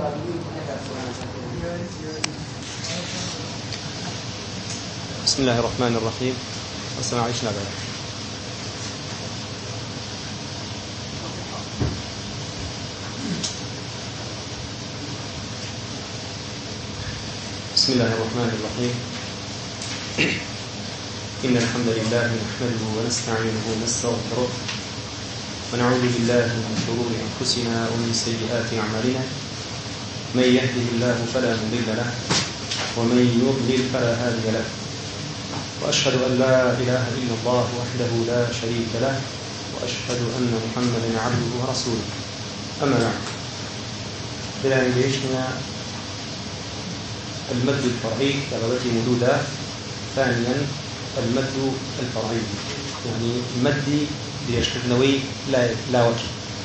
بسم الله الرحمن الرحيم. والسلام عليكم بعد. بسم الله الرحمن الرحيم. إن الحمد لله نحمده ونستعينه ونستغفره ونعوذ بالله من شرور أنفسنا ومن سيئات أعمالنا. من يهده الله فلا مضل له ومن يضلل فلا هادي له، وأشهد أن لا إله إلا الله وحده لا شريك له، وأشهد أن محمدا عبده ورسوله. أما بعد، بلانجيشنا المد الفرعي كبابة مدودة. ثانيا المد الفرعي، يعني مد بيشكرنوي لا وجه.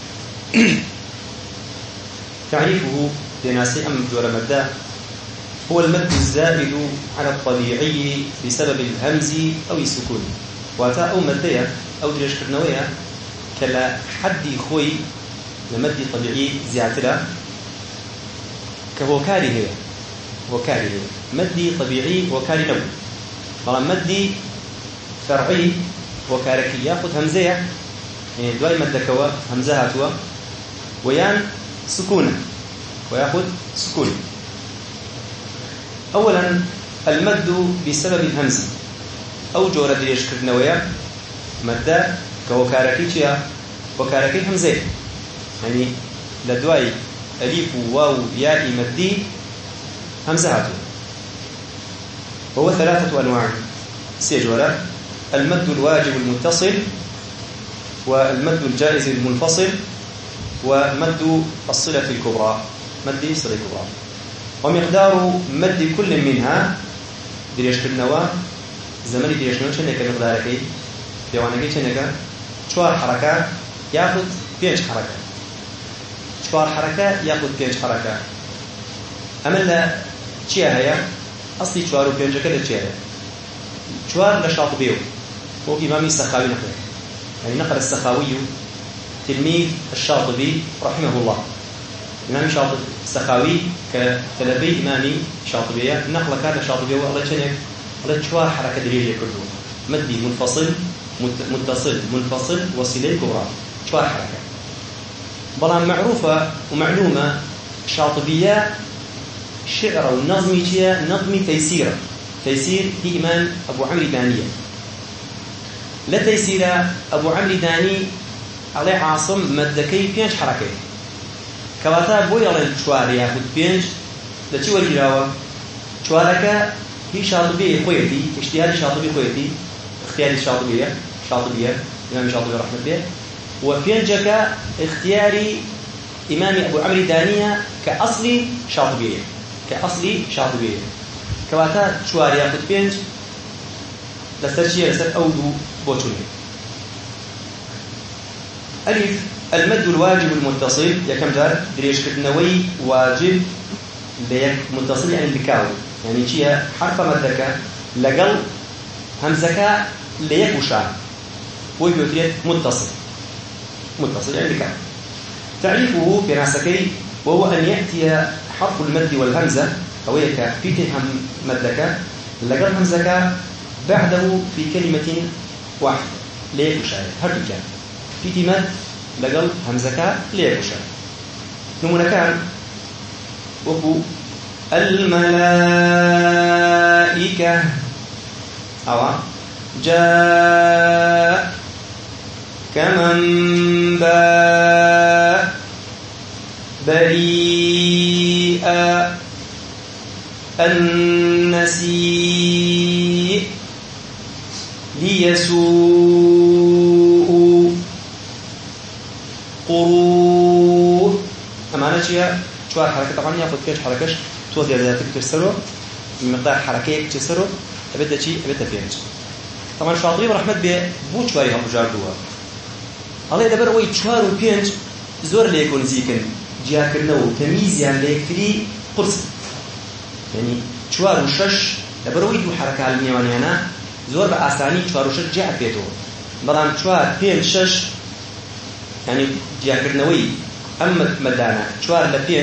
تعريفه لناسي أم جور مدة هو المد الزائد على الطبيعي بسبب الهمز أو السكون. واتا أو مدية أو بيشكرنوية كلا حد خوي لمد طبيعي زيادة كهوكاري هي وكاري مدي طبيعي وكاري نوع. طبعا مدي فرعي وكاركي ياخذ همزية، يعني دواي مدكوا همزها توا ويان سكونة وياخذ سكون. أولا المد بسبب الهمز أو جورة ديشكر نويا مدى كوكاركي وكاركي همزية، يعني لدواي أليف واو ياء مدي همزهاته. وهو ثلاثة أنواع سيجولا: المد الواجب المتصل، والمد الجائز المنفصل، ومد الصلة الكبرى، مد الصلة الكبرى. ومقدار مد كل منها دريشك النواة زمن دريشك النواة شنك مقداركي ديوانكي شنك 4 حركات ياخذ 5 حركات، 4 حركات ياخذ 5 حركات. أملا چيا هيا أصلي 4 و 5 كده چيا هيا 4 لشاطبيو هو إمامي السخاوي نقل، يعني نقل السخاوي تلميذ الشاطبي رحمه الله. إمام شاطبي السخاوي كتلبي إمامي شاطبية نقل كان شاطبي والله شنك والله 4 حركة دريجة كله مدي منفصل متصل منفصل وصلة كبرى 4 حركة. بلا معروفة ومعلومة شاطبية شعر ونظمي تيا نظمي تيسير هي إمام أبو عمرو دانية. لا تيسير أبو عمرو داني عليه عاصم مدكي 5 حركة كواتا بوي على الشوار ياخذ 5 لتي وريراوا شوارك هي شاطبية خويتي اجتهاد شاطبي خويتي اختياري شاطبية إمام شاطبي رحمة الله. وفينجك اختياري إمام أبو عمرو دانية كأصلي شاطبية كواتا شوار ياخذ 5 لسرشية لسر أودو بوتوني. ألف المد الواجب المتصل يكم دار دريش كتنوي واجب ليك متصل يعني بكاو، يعني شيء حرف مدك لقل همزك ليك وشان ويبيوتريت متصل يعني بكاو. تعريفه في ناسكي وهو أن يأتي حرف المد والهمزة أو يك فيتهم مدك لقل همزك بعده في كلمة واحدة ليك وشان هرب كان فيتي مد لقل همزك ليك وشان. نمونا كان وكو الملائكة أو جاء كمن باء بريئا النسيء ليسوء قروء. أمانة شيء 4 حركة طبعا ياخذ 5 حركش توزيع ذاتك تكسره بمقدار حركيك تكسره أبدا شيء أبدا 5. طبعا شاطبي رحمة به بو 4 هم جاردوها الله يدبر وي 4 و 5 زور ليكون زيكن جاكرنو تمييز يعني ليكري قرص، يعني 4 و 6 دبر وي 2 حركة الميواني أنا زور بأساني 4 و 6 جاء بيته بلان 4 5 6 يعني جاكرنوي أما مدانا 4 ل 5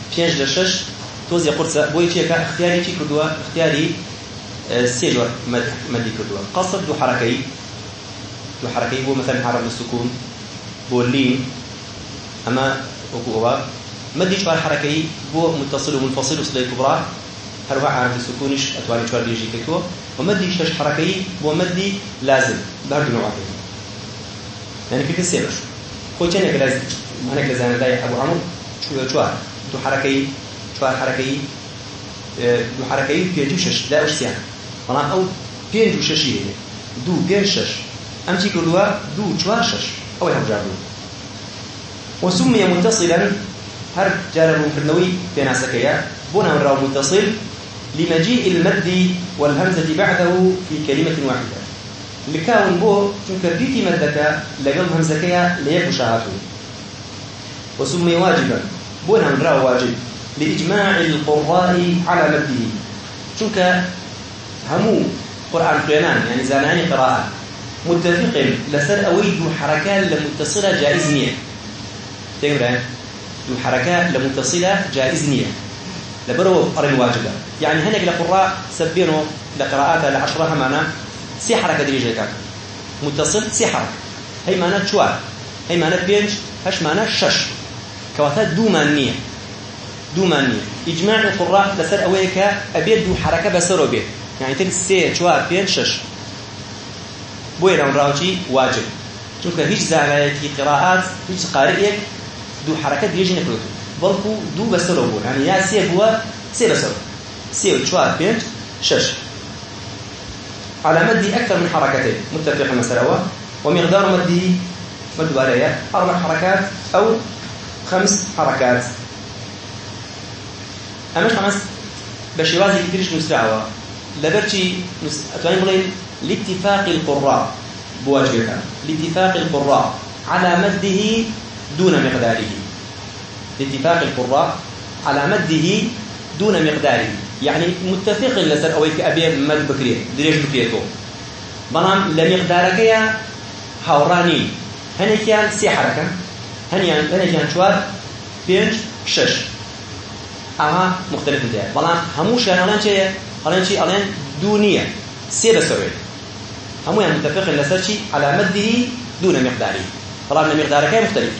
5 ل 6 توزي قرصة بوي شيء كاختياري شيء كدوا اختياري سيجور مدي كدوا قصد دو حركي بو مثلا حرف السكون بو اللين أما وقوة مدي شوار حركي بو متصل ومنفصل وصلة كبرى هروح حرف السكونش أتواني شوار بيجي كتوا ومدي 6 حركي بو مدي لازم بهردو نوعين يعني كيف السيرش خوي كأنك لازم أنا كلازم داي أبو عمرو شوار دو حركي شوار حركي دو حركي بيجي 6 لا وش يعني طبعا أو بيجي 6 يعني دو بيجي 6 أمشي كدوا دو شوار 6 أو يهم جابوا وسمي متصلا هر جاره كرنوي بين سكيا بنا من راو متصل لمجيء المد والهمزة بعده في كلمة واحدة لكاون بو تنكربيتي مدك لقل همزكيا ليك شاهاته وسمي واجبا بنا من راو واجب لإجماع القراء على مده چونك همو قرآن قينان يعني زاناني قراءة متفق لسر أويد حركات لمتصلة جائز نية تقرأ الحركات لمتصلة جائز نية لبرو أرن واجبة يعني هناك لقراء سبينه لقراءات 10 معنا 6 حركة دريجة كاك متصل 6 حركة هي معنا شوار هي معنا 5 هش معنا 6 كواتات دو مانية إجماع القراء لسر أويك أبيد دو حركة بسرو بيه يعني تل 3 شوار 5 6 بويرا ونراوشي واجب چونك هيش زعلاتي قراءات هيش قارئك دو حركات يجي نقلته بلكو دو بسرو بو يعني يا سي هو سي بسرو سي وشوار بينت 6 على مد أكثر من حركتين متفق المسألة ومقدار مد عليها 4 حركات أو 5 حركات أمش 5 بشيوازي كتيرش نسرعوا لبرشي أتواني بلين لاتفاق القراء بواجبك لاتفاق القراء على مده دون مقداره لاتفاق القراء على مده دون مقداره يعني متفق لسر أويك أبي مد بكريه دريج بكريتو بلان لمقدارك يا هاوراني هني كان 6 حركة هني كان شوار 5 6 أما مختلف انتهى بلان هموش ألان شيء ألان دونية 6 بسوي همو يعني متفق لسر شيء على مده دون مقداره طبعا مقدارك مختلف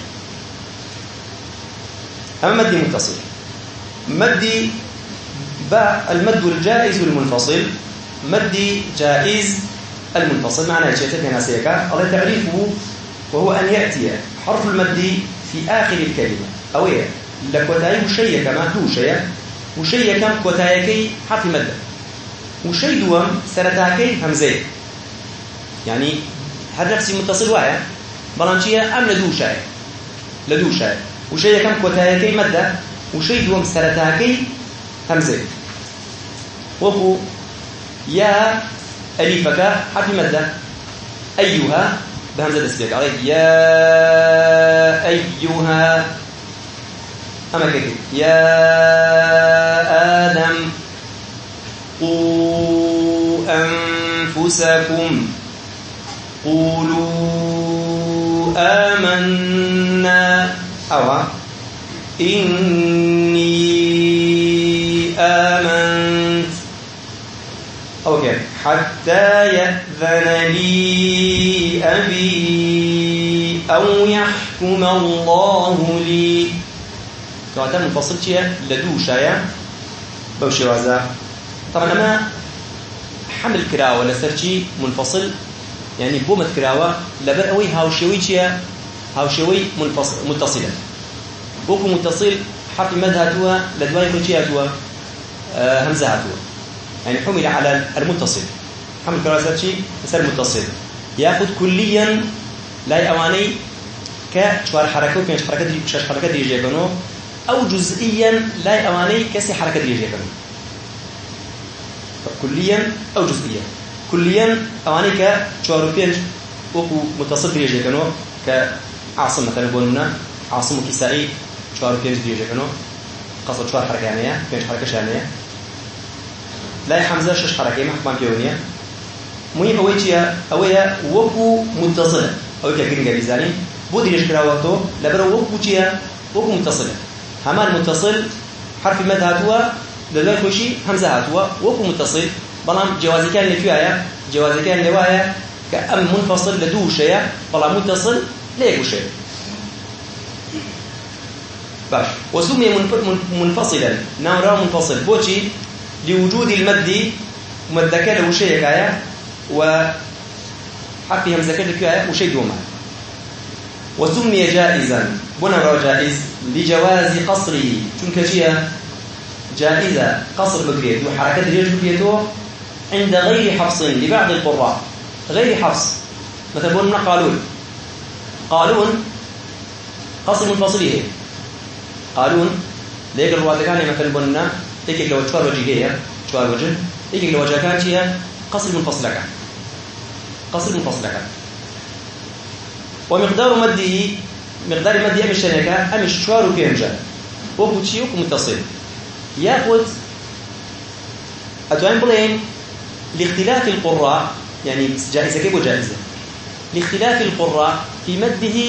أما مد متصل مد المد الجائز والمنفصل مد جائز المنفصل معناه شيء تفهم سيكا الله تعريفه وهو أن يأتي حرف المد في آخر الكلمة أو إيه لكوتاي وشيء كما دو شيء وشيء كم كوتايكي حرف مد وشيء دوم سرتاكي همزة يعني هذا نفسي متصل واحد بلانشية أم لدو شيء وشيء كم كوتايكي مدة وشيء دوم سرتاكي همزة وهو يا أليفك حرف مدة أيها بهمزة تسبيك عليك يا أيها أما كيف يا آدم قوا أنفسكم قولوا آمنا أو إني آمنت أوكي حتى يأذن لي أبي أو يحكم الله لي كواتا منفصل شيء لدو شايا بوشي وازا طبعا أما حمل كراوة لسرشي منفصل يعني بومت كراوة لبر أوي هاوشيوي شيء هاوشيوي متصلا بوكو متصل حرف مد هاتوا لدواي كل شيء هاتوا همزة هاتوا يعني حمل على المتصل حمل كراوة سرشي سر متصل ياخذ كليا لا أواني كشوار حركة وكيش حركة دي كشاش حركة دي يجيبنو أو جزئيا لا أواني كسي حركة دي يجيبنو كليا أو جزئيا كليا أواني كشوار وكيش وكو متصل دي يجيبنو كعاصم مثلا بقولنا عاصم كسائي شوار وكيش دي يجيبنو قصد شوار حركة يعني كيش حركة شانية لا حمزة شش حركة ما حكمان بيونية مهم أويا وكو متصل أو كجرينجا بيزاني بودي ليش كراوته لبرو وكو وكو متصل هما المتصل حرف مد هاتوا لدوای خوشي همزة هاتوا وكو متصل بلام جوازي كان لكوايا جوازي كان لوايا كأم منفصل لدو شيء بلام متصل ليكو شيء باش وسمي منفصلا نورا منفصل بوشي لوجود المد مدك له شيء كايا وحرف همزة كان لكوايا وشيء دوما وسمي جائزا بنورا جائز لجواز قصره تنكشيا جائزة قصر بكريت وحركات الريش بكريته عند غير حفص لبعض القراء غير حفص مثلا بقولنا قالون قصر منفصله قالون ليك الرواد كان مثلا بقولنا ليك لو تشوار وجهية تشوار وجه ليك لو وجه كان شيء قصر منفصلك ومقدار مده مقدار مده أمش شنكة أمش تشوار وكينجا وبوتشيوك متصل ياخذ أتوان بلين لاختلاف القراء يعني جائزة كيف جائزة لاختلاف القراء في مده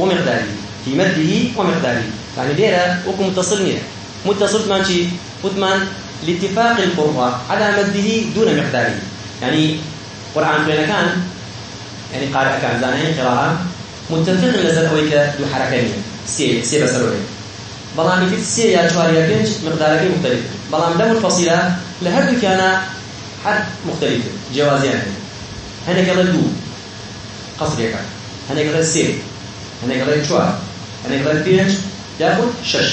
ومقداره يعني ليرة وكم متصل مانشي وثمان لاتفاق القراء على مده دون مقداره يعني قرآن بين كان يعني قارئ كان زانين قراءة متفق نزل أويك دو حركين سي بسروين بلان في السي يا شوار يا بنج مقدارك مختلف بلان لا منفصلة لهذا كان حد مختلف جوازيان هنا قال دو قصريك هنا قال سي هنا قال شوار هنا قال بنج ياخذ شش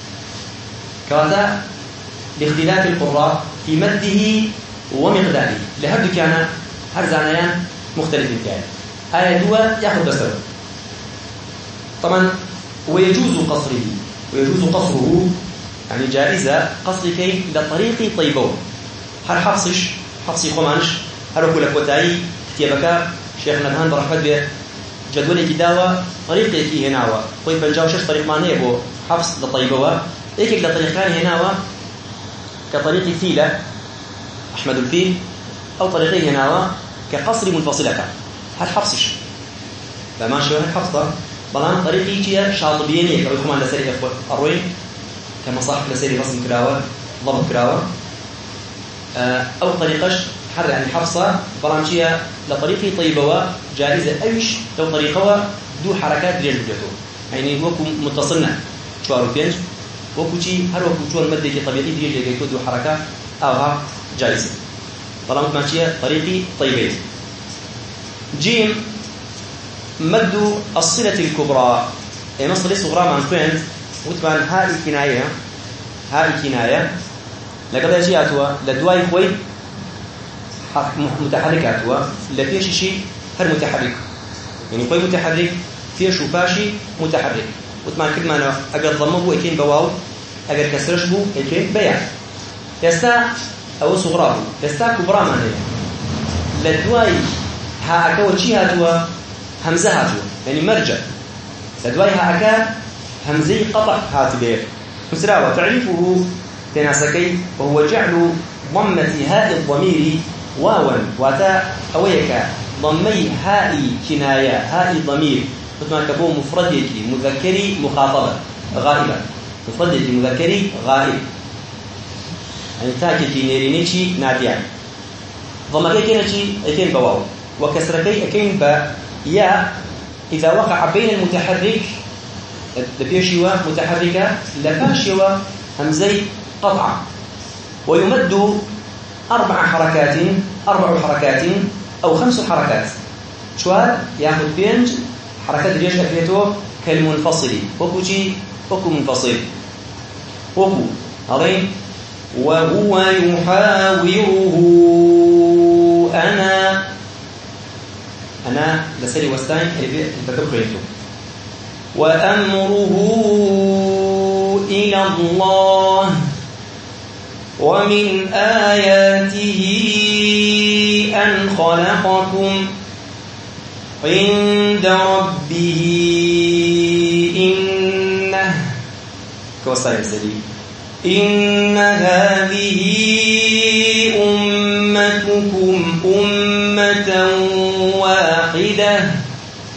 كذا لاختلاف القراء في مده ومقداره لهذا كان هرزانيان مختلف كان آية دوا ياخذ بسر طبعا ويجوز قصره يعني جائزة قصر كي لطريق طيبون هر حفصي خمانش هر كل كوتاي كتابك شيخنا بهان برحمة به جدول كداوة طريق كي هناوة طيب بنجاو شش طريق معنيه بو حفص لطيبوة ايك لطريقان هناوة كطريق فيلة أحمد الفيل أو طريقي هناوة كقصر منفصلة هر حفصش فما شو هر حفصة بلان طريقي جيا شاطبيني كأو يخمان لسري أروي كما صاحب لسري رسم كراوة ضبط كراوة أو طريقش حر يعني حفصة بلان جيا لطريقي طيبة جائزة أيش لو طريقة دو حركات ريال بجاتو يعني وكو متصلنا شوارو بينج وكو شي هر وكو شو المادة كي طبيعي ريال بجاتو دو حركات أوها جائزة بلان ماشية طريقي طيبة جيم مد الصلة الكبرى يعني الصلة الصغرى مع كوينت وتبان هاي الكناية لقد يجياتوا لدواي خوي متحركاتوا لفيش شيء هر متحرك يعني خوي متحرك فيش وفاشي متحرك وتبان كل ما أنا أقدر ضمه إكين بواو أقدر كسرش بو إكين بيع يستا أو صغرى يستا كبرى معناه لدواي ها أكون شيء هاتوا همزة هاتوا يعني مرجع لدواي هاكا همزي قطع هاتبه مسراوة تعريفه تناسكي وهو جعل ضمة هاء الضمير واوا وتا أويك ضمي هاء كناية هاء ضمير مثل كبو مفردك مذكري مخاطبة غائبة مفردك مذكري غائب يعني تاكي نيرينيشي ناديان ضمكي كينشي اكين بواو وكسركي اكين با يا إذا وقع بين المتحرك لبيشيوا متحركة لباشيوا همزي قطعة ويمد 4 حركات أو 5 حركات شوال يأخذ بينج حركات الريش أفيته كالمنفصل وكو منفصل وكو هذين وهو يحاوره أنا لسري وستاين اللي بتكبريته وأمره إلى الله ومن آياته أن خلقكم عند ربه إن هذه أمتكم أمة واحدة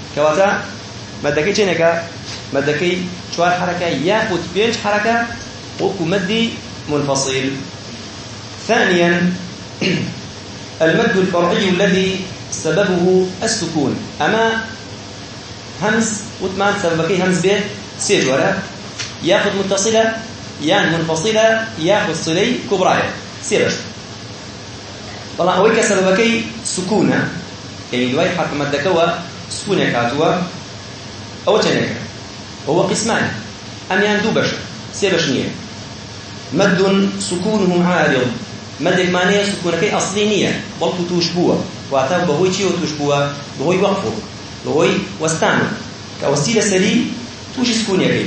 كواتا مدكي چنكا مدكي شوار حركة ياخد بينج حركة وكو مد منفصل. ثانيا المد الفرعي الذي سببه السكون، أما همز وثمان سببكي همز به سيجورة ياخذ متصلة يعني منفصلة ياخذ صلي كبرى سيرش. طبعا هو كسببكي سكونة يعني دواي حرف مدكوا سكونة كاتوا أو تنك هو قسمان أم يندو بشر سيبش نية. مد سكونه عارض، مدك معناه سكونكي أصلي نية بل تشبوه وعتاب بهوي شيء وتشبوه بهوي وقفه بهوي وستانه كوسيلة سري توش سكون يكي.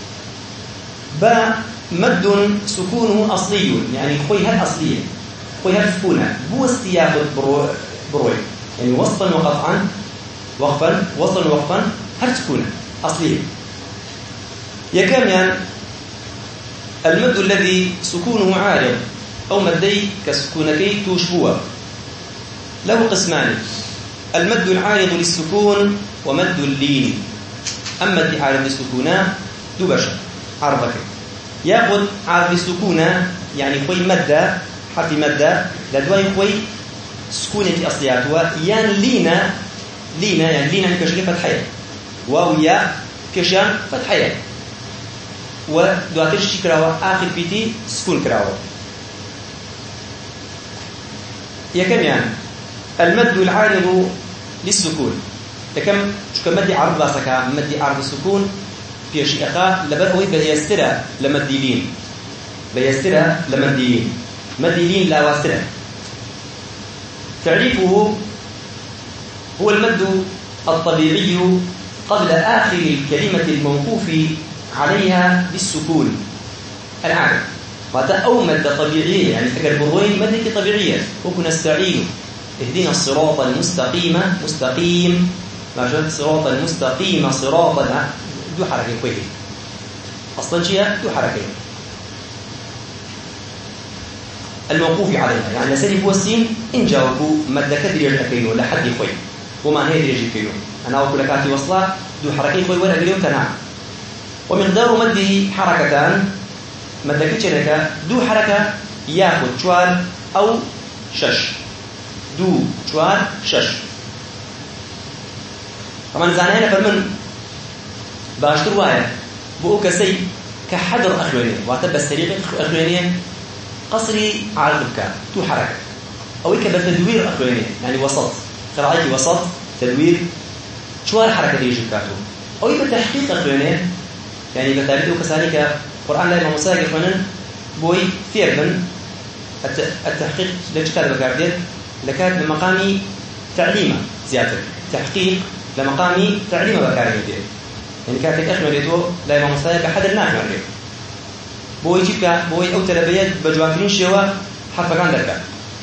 با مد سكونه أصلي يعني خوي هل أصلية خوي هل سكونة بو استياخد بروي يعني وصفا وقطعا وقفا وصلا وقفا هل سكونة أصلية. يكام يعني المد الذي سكونه عارض أو مدي كسكونكي توشبوه له قسمان: المد العارض للسكون ومد اللين. أما الدي عارض للسكون دو بشر عرضك ياخذ عارض للسكون يعني خوي مدة حرف مدة لدواي خوي سكونة أصلياتها يعني لينا يعني لينا كشكل فتحية واو يا كشان فتحية ودواترش كراوة آخر بيتي سكون كراوة. يكم يعني المد العارض للسكون يكم شو كمدي عرض باسكا مدي عرض السكون في شيء أخا لبروي بيسترى لمديلين بيسترى لمديلين مديلين لا واسترى. تعريفه هو المد الطبيعي قبل آخر الكلمة الموقوف عليها بالسكون العارض. أو مد طبيعية يعني أجر بروين مدك طبيعية وكنا نستعين اهدنا الصراط المستقيم مستقيم ما جاء الصراط المستقيم صراطا دو حركة كويسة أصلا شيء دو حركة الموقوف عليها يعني لسالي بوسين إن جاوبوا مد كدري الأكينو لا حد يخوي وما هي دري الأكينو أنا أقول لك أتي وصلة دو حركة خوي ولا قريب تنام. ومقدار مده حركتان مدك شركة دو حركة ياخذ شوار أو شش دو شوار شش. طبعا زانينا فرمن باشتر وايا بقو كسي كحدر أخوانية واعتبر السريق أخوانية قصري على البكاء دو حركة أو كبتدوير أخوانية يعني وسط خرعيك وسط تدوير شوار حركة يجي كاتو أو بتحقيق أخوانية يعني بتاريخ وكسانيك القرآن لا يمسك فنن بوي فيربن التحقيق لكتاب بكاردين لكات بمقام تعليمه زيادة تحقيق لمقام تعليم بكاردين يعني كاتك أخمر يدو لا يمسك حد الناحية بوي جيبك بوي أو تربيات بجوانكرين شوا حرف كان ذلك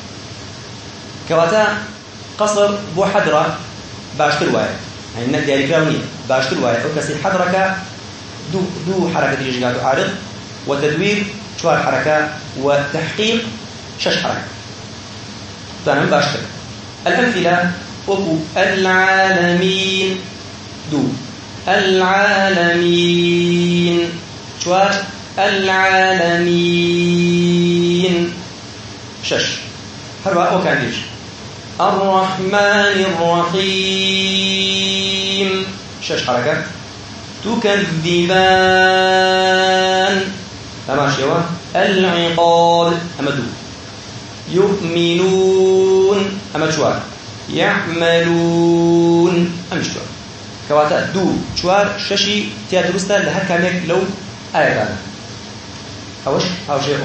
كواتا قصر بو حضرة باشتر وايا يعني نك دياري كراونية باشتر وايا أو كسي حضرك دو حركة يجيغاتو عارض وتدوير شوار حركة وتحقيق شش حركة. تمام باشتر. الأمثلة وكو العالمين دو العالمين شوار العالمين شش هروا وكان ليش الرحمن الرحيم شش حركة. تكذبان تماشي العقاب أمدو يؤمنون أمدشوار يعملون أمشوار كواتا دو شوار ششي تيادرستا لها كاميك لو آيرانا أوش أو شيء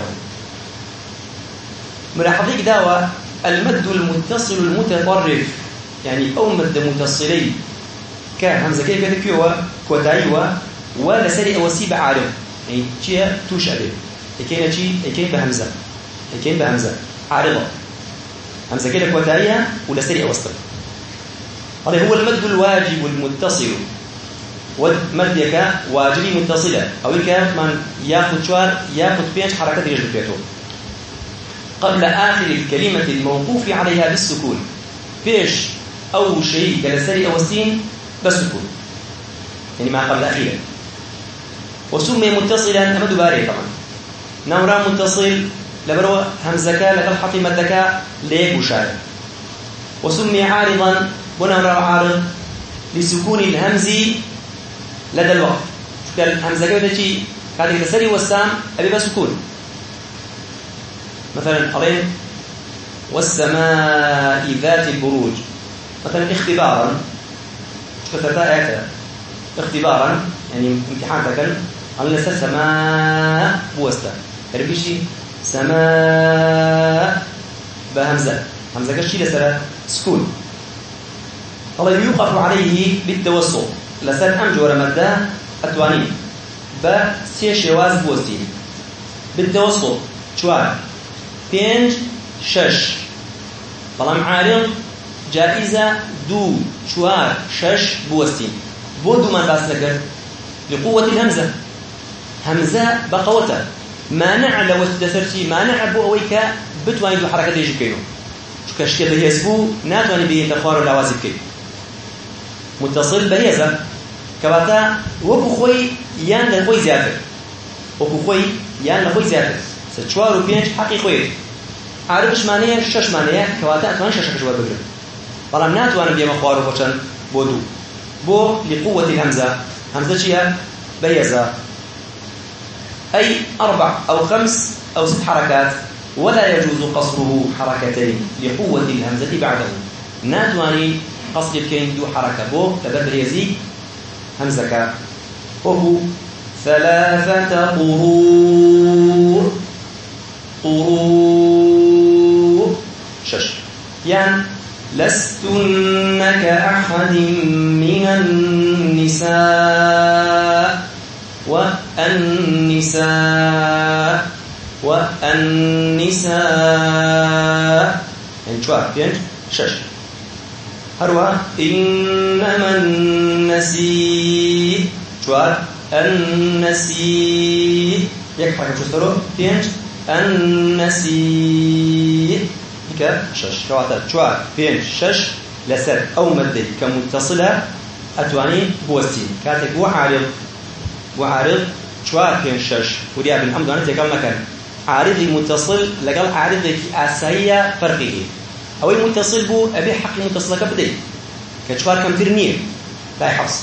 ملاحظيك داوة المد المتصل المتطرف يعني أو مد متصلي كهمزة كيف يذكروا كوتايوا ولا سري أوسيب عارف يعني شيء توش أبي يكين شيء يكين بهمزة يكين بهمزة عارضة همزة كده كوتايا ولا سري أوسط. هذا هو المد الواجب المتصل والمد واجبي متصلة أو من يأخذ شوار يأخذ بينش حركات يجب بيته قبل آخر الكلمة الموقوف عليها بالسكون بيش أو شيء كالسري أوسين بسكون يعني ما قبل أخيرا. وسمي متصلا أمد باري طبعا نورا متصل لبرو همزكا لقل حطي مدكا ليك وشارع. وسمي عارضا ونورا عارض لسكون الهمز لدى الوقت. الهمزكا بدأتي كانت تسري والسام أبي بسكون. مثلا أرين والسماء ذات البروج مثلا اختبارا اختبارا يعني امتحان تكن على لسه سماء بوستا ربيشي سماء بهمزة همزة كشي لسه سكون الله يوقف عليه بالتوسط لسه أمجور مدى أتواني بسي شواز بوستي بالتوسط شوار 5 6 بلام عارض جائزة 2 4 6 بوستين بودو ما باس لقر لقوة الهمزة همزة بقوته مانع لو تدثرتي مانع بو أويك بتواني دو حركة يجي كينو شو كشكل بهيزبو ناتواني بيه تخوار العوازي بكي متصل بهيزة كواتا وكو خوي يان لخوي زيادة وكو خوي يان لخوي زيادة 4 و 5 حقي خوي عارفش معناه 6 معناه كواتا أتواني 6 كشوار بقرب بلام ناتواني بيه مخوارو بوشن بودو بو لقوة الهمزة همزة شيها بيزة أي 4 أو 5 أو 6 حركات ولا يجوز قصره حركتين لقوة الهمزة بعده ناتواني قصد بكين دو حركة بو تبدل يزي همزة وهو 3 قروء قروء 6 يعني لستن كأحد من النساء والنساء يعني شوار بين 6 هروا إنما النسيء شوار النسيء يكفي شو بين النسيء كا 6 كواتا شوار بين 6 لسر أو مدة كمتصلة أتواني بوستين كاتك وعارض شوار بين 6 ودي ابن حمد أنا تكلم مكان عارض متصل لقال عارض أساسية فرقه أو المتصل بو أبي حق المتصل كبدي كشوار كم ترنيه لا يحفظ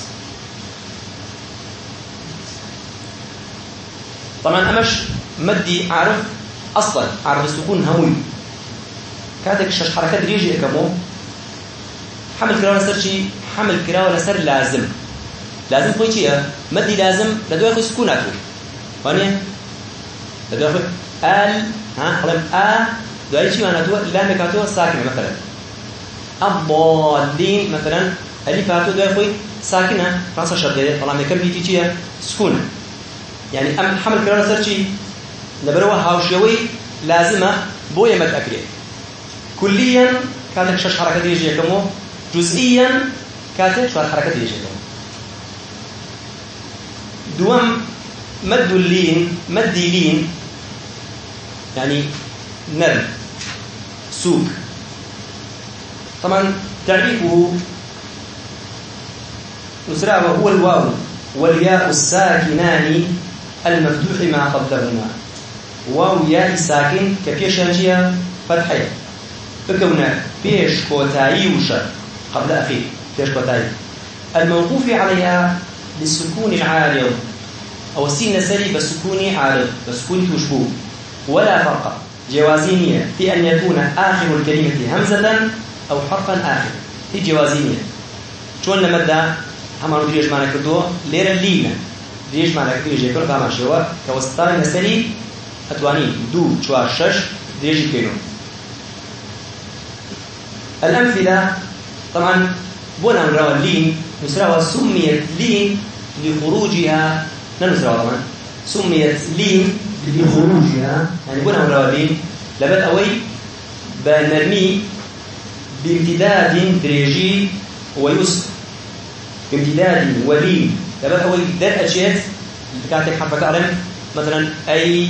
طبعا أمش مدي عارف أصلا عارف السكون هوي كاتك 6 حركات ريجي كمو حمل كراوة لسر شي حمل كراوة لسر لازم خوي شيء مدي لازم لدو ياخذ سكوناته فانيه لدو ياخذ حلم دو اي شيء معناته لام كاتو ساكنه مثلا الضالين مثلا الفاتو دو ياخذ ساكنه فرنسا شرطيه طالما كم بيجي شيء سكونه يعني حمل كراوة لسر شي لبروا هاوشوي لازمه بويه متاكده كليا كانت 6 حركات يجي كمو جزئيا كانت 4 حركات يجي كمو دوام مد اللين مد لين يعني نرم سوق طبعا تعريفه نسرعه هو الواو والياء الساكنان المفتوح ما قبلهما واو ياء ساكن كبيشانجيا فتحيه بكونا بيش كوتاي وشر قبل أخير بيش كوتاي الموقوف عليها بالسكون العارض أو السين سري بالسكون عارض بالسكون تشبه ولا فرق جوازينية في أن يكون آخر الكلمة همزة أو حرفا آخر في جوازينية شون لمدة هما ندريش معنا كردو ليرا لينا دريش معنا كردو يجي كردو هما شوا كوستان نسري أتواني 2 4 6 دريش كينو الأمثلة طبعا بونا نراوى اللين نسراوى سميت لين لخروجها نسراوى طبعا سميت لين لخروجها يعني بونا نراوى اللين لبد أوي بنرمي بامتداد دريجي ويسر بامتداد ولين لبد أوي در أشياء كاتك حرفك أعلم مثلا أي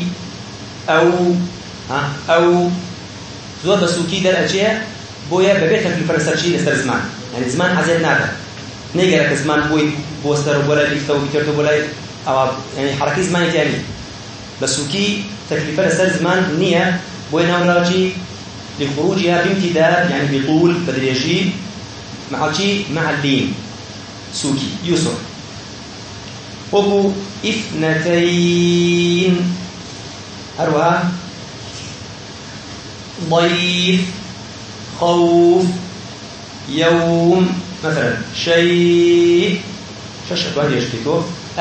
أو زور بسوكي در أشياء بويا ببيتك الفرنسية لسر زمان يعني زمان حزين نادا نيجي زمان بوي بوستر ولا ليفتو بيترتو ولا أو يعني حركة زمان تاني بسوكي تكلفة لسر زمان نية بوينها وراجي لخروجها بامتداد يعني بطول بدريجي مع اللين سوكي يسر وبو اثنتين أروها ضيف خوف يوم مثلا شيء شش أتوان يشتكو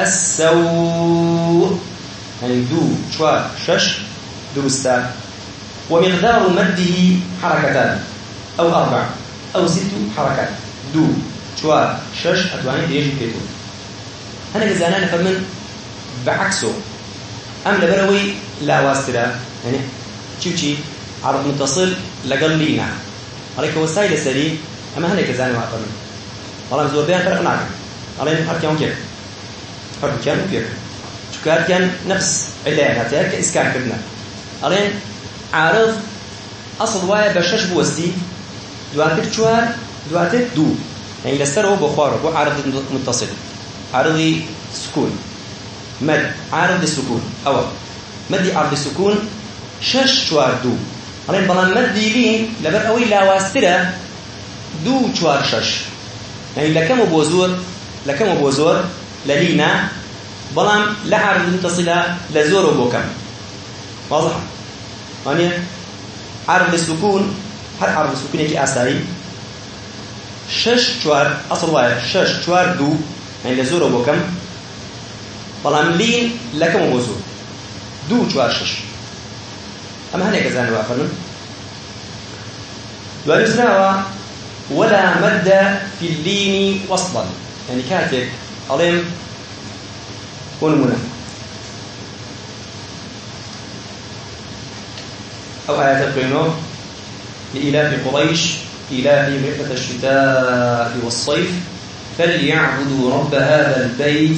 السوء يعني دو شوار شش درستا ومقدار مده حركتان أو 4 أو 6 حركات دو شوار شش أتوان يشتكو هنا جزانا نفهمن بعكسه أم لبروي لا واسترا يعني شو عرض متصل لقل لينا عليك وسائل سري أما هنا جزانا وعطنا والله مزور بيان فرق نعم علينا أركان كيف أركان كيف شو كان نفس علاه هتاك كإسكان كبنا علينا عارض أصل وايا بشش بوستي دواتك شوار دواتك دو يعني لستر هو بخاره هو عارض متصل عارض سكون مد عارض السكون أو مد عرض السكون شش شوار دو علينا بلان مد لين لبر أوي لا واسترا دو شوار شش يعني لكم بوزور للينا بلان لا عارض متصلة لزور وبوكم واضح يعني عرض السكون هل عرض السكون يكي آساري شش شوار أصل واحد شش شوار دو يعني لزور وبوكم بلام لين لكم وبوزور دو شوار شش أما هني كذا نوافرن ونسراوا ولا مد في اللين وصلا يعني كاتب علم ونمنا أو آيات القينو لإلاف قريش إلاف رحلة الشتاء والصيف فليعبدوا رب هذا البيت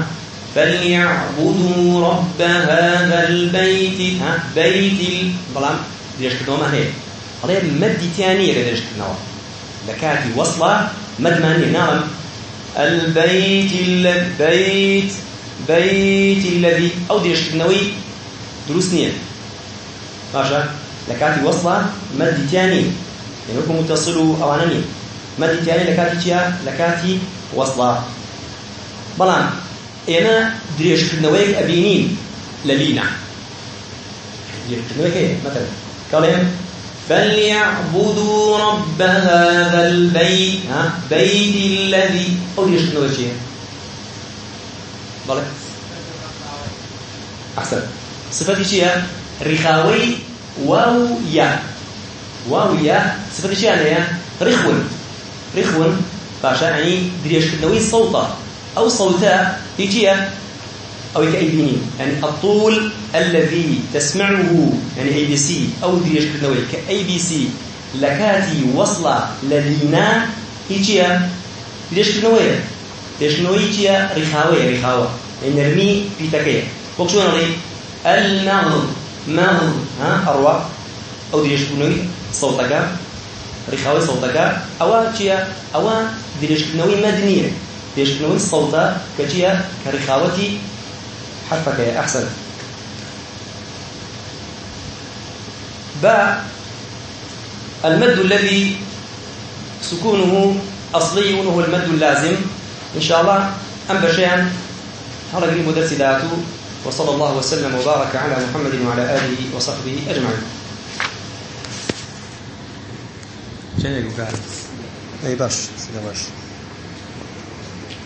فليعبدوا رب هذا البيت بيت بلام ديش كدوما هي هذا مد ثاني ديش كدوما لكاتي وصلة مد ماني نعم البيت بيت الذي أو ديش كدوي دروسنيه ماشا لكاتي وصلة مد ثاني يعني يكون متصل أو أناني مد ثاني لكاتي وصلة بلان أنا دريش كنويك أبينين للينا دريش كنويك إيه مثلا كلام فليعبدوا رب هذا البيت بيت الذي أو دريش كنويك شيء بلى أحسن صفتي شيء رخاوي واو يا صفتي شيء أنا رخون باشا يعني دريش كنوي صوته أو صوتا يجي أو كأيبيني يعني الطول الذي تسمعه يعني أي بي سي أو دريش كنوي كأي بي سي لكاتي وصلة للينا يجي دريش كنوي يجي رخاوة يعني نرمي في تكيه وكشو نري المغض أروى أو دريش كنوي صوتك رخاوة صوتك أو جيا أو دريش كنوي مدنية يشكلون الصوت كجيا كرخاوتي حرفك يا أحسن باء المد الذي سكونه أصلي وهو المد اللازم إن شاء الله أم بشيئا هذا قريب درس ذاته وصلى الله وسلم وبارك على محمد وعلى آله وصحبه أجمعين أي باش